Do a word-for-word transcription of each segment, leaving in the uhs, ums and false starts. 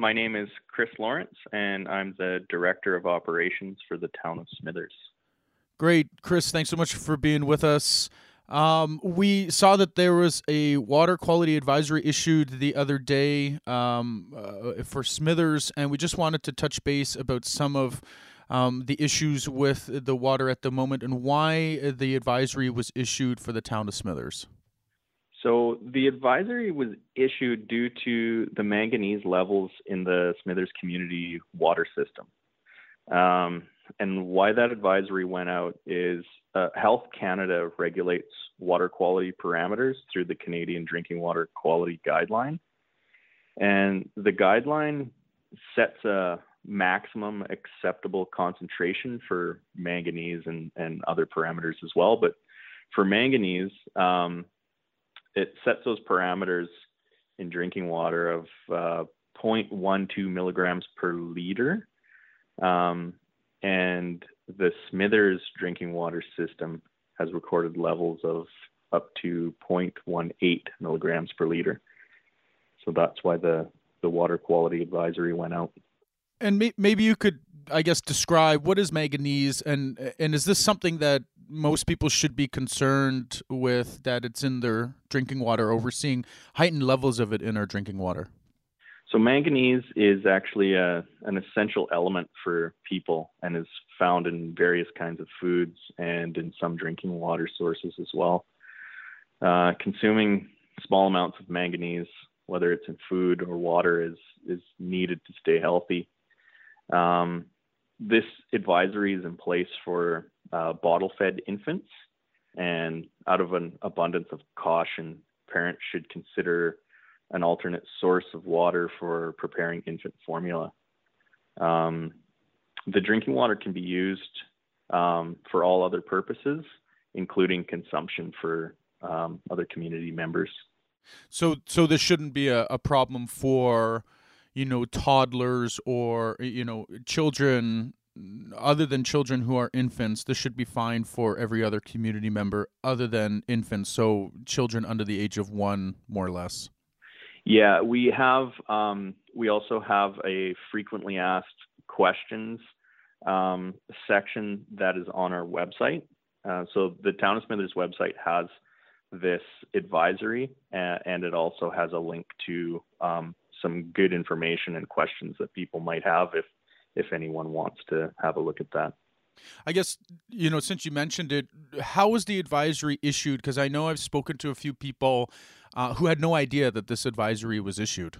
my name is Chris Lawrence, and I'm the Director of Operations for the town of Smithers. Great. Chris, thanks so much for being with us. Um, we saw that there was a water quality advisory issued the other day um, uh, for Smithers, and we just wanted to touch base about some of um, the issues with the water at the moment and why the advisory was issued for the town of Smithers. So the advisory was issued due to the manganese levels in the Smithers community water system. Um, and why that advisory went out is uh, Health Canada regulates water quality parameters through the Canadian Drinking Water Quality Guideline. And the guideline sets a maximum acceptable concentration for manganese and, and other parameters as well. But for manganese, um, it sets those parameters in drinking water of uh, zero point one two milligrams per liter. Um, and the Smithers drinking water system has recorded levels of up to zero point one eight milligrams per liter. So that's why the, the water quality advisory went out. And may- maybe you could, I guess, describe what is manganese, and and is this something that most people should be concerned with, that it's in their drinking water, or we're seeing heightened levels of it in our drinking water? So manganese is actually a, an essential element for people and is found in various kinds of foods and in some drinking water sources as well. Uh, consuming small amounts of manganese, whether it's in food or water, is is needed to stay healthy. Um, this advisory is in place for uh, bottle-fed infants, and out of an abundance of caution, parents should consider an alternate source of water for preparing infant formula. Um, the drinking water can be used um, for all other purposes, including consumption for um, other community members. So, so this shouldn't be a, a problem for, you know, toddlers or, you know, children other than children who are infants. This should be fine for every other community member other than infants. So children under the age of one, more or less. Yeah, we have. Um, we also have a frequently asked questions um, section that is on our website. Uh, so the Town of Smithers website has this advisory, and, and it also has a link to um, some good information and questions that people might have if if anyone wants to have a look at that. I guess, you know, since you mentioned it, how was the advisory issued? Because I know I've spoken to a few people uh, who had no idea that this advisory was issued.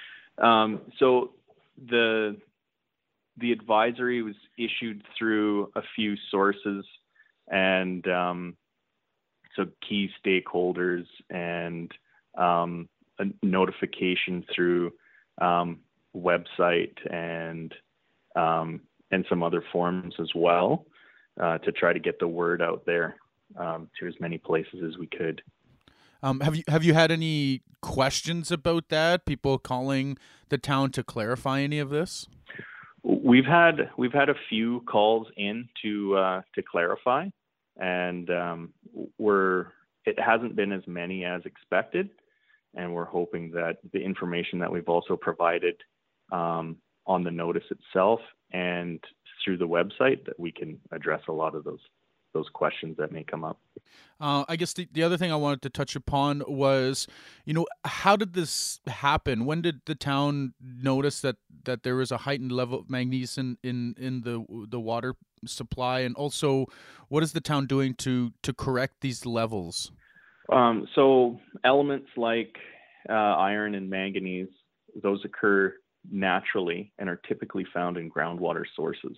Um, so the the advisory was issued through a few sources, and um, so key stakeholders, and um, a notification through um, website and um, and some other forms as well, uh, to try to get the word out there um, to as many places as we could. Um, have you have you had any questions about that? People calling the town to clarify any of this? We've had we've had a few calls in to uh, to clarify, and um, we're it hasn't been as many as expected, and we're hoping that the information that we've also provided um, on the notice itself and through the website, that we can address a lot of those those questions that may come up. Uh, I guess the, the other thing I wanted to touch upon was, you know, how did this happen? When did the town notice that, that there was a heightened level of magnesium in, in the the water supply? And also, what is the town doing to, to correct these levels? Um, so elements like uh, iron and manganese, those occur naturally and are typically found in groundwater sources.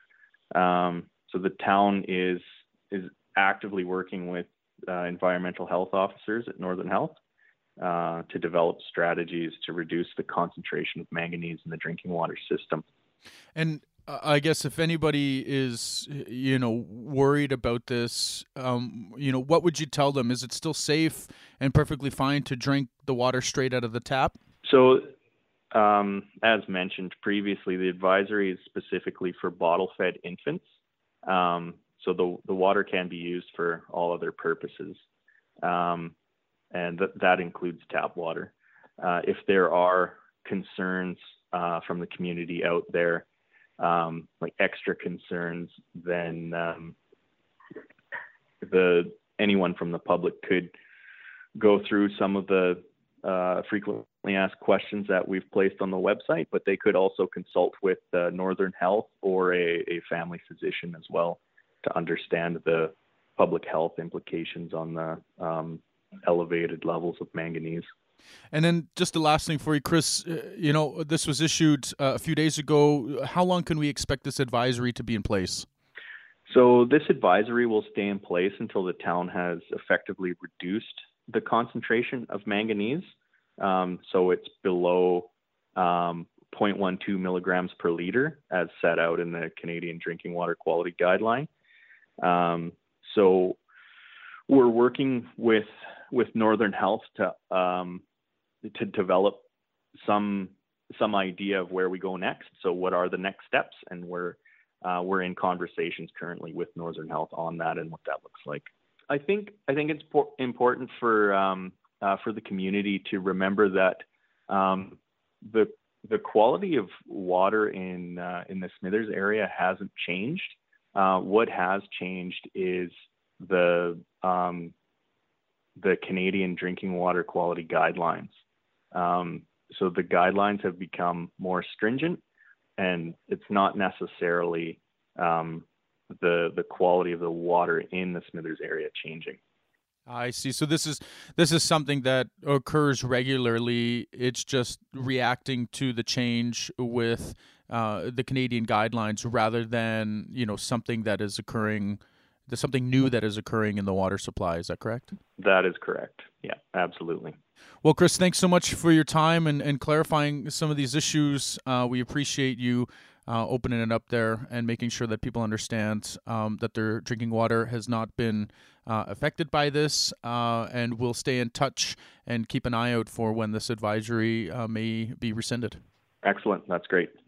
Um, so the town is is actively working with uh, environmental health officers at Northern Health uh, to develop strategies to reduce the concentration of manganese in the drinking water system. And uh, I guess if anybody is, you know, worried about this, um, you know, what would you tell them? Is it still safe and perfectly fine to drink the water straight out of the tap? So, um, as mentioned previously, the advisory is specifically for bottle-fed infants. Um, so the the water can be used for all other purposes, um, and th- that includes tap water. Uh, if there are concerns uh, from the community out there, um, like extra concerns, then um, the anyone from the public could go through some of the uh, frequently asked questions that we've placed on the website, but they could also consult with uh, Northern Health or a, a family physician as well to understand the public health implications on the um, elevated levels of manganese. And then just the last thing for you, Chris, uh, you know, this was issued uh, a few days ago. How long can we expect this advisory to be in place? So this advisory will stay in place until the town has effectively reduced the concentration of manganese. Um, so it's below um, zero point one two milligrams per liter as set out in the Canadian Drinking Water Quality Guideline. Um, so we're working with with Northern Health to um, to develop some some idea of where we go next. So what are the next steps, and we're uh, we're in conversations currently with Northern Health on that and what that looks like. I think I think it's po- important for um, uh, for the community to remember that um, the the quality of water in uh, in the Smithers area hasn't changed. Uh, what has changed is the um, the Canadian Drinking Water Quality Guidelines. Um, so the guidelines have become more stringent, and it's not necessarily um, the the quality of the water in the Smithers area changing. I see. So this is this is something that occurs regularly. It's just reacting to the change with uh, the Canadian guidelines rather than, you know, something that is occurring. There's something new that is occurring in the water supply. Is that correct? That is correct. Yeah, absolutely. Well, Chris, thanks so much for your time and, and clarifying some of these issues. Uh, we appreciate you uh, opening it up there and making sure that people understand um, that their drinking water has not been uh, affected by this. Uh, and we'll stay in touch and keep an eye out for when this advisory uh, may be rescinded. Excellent. That's great.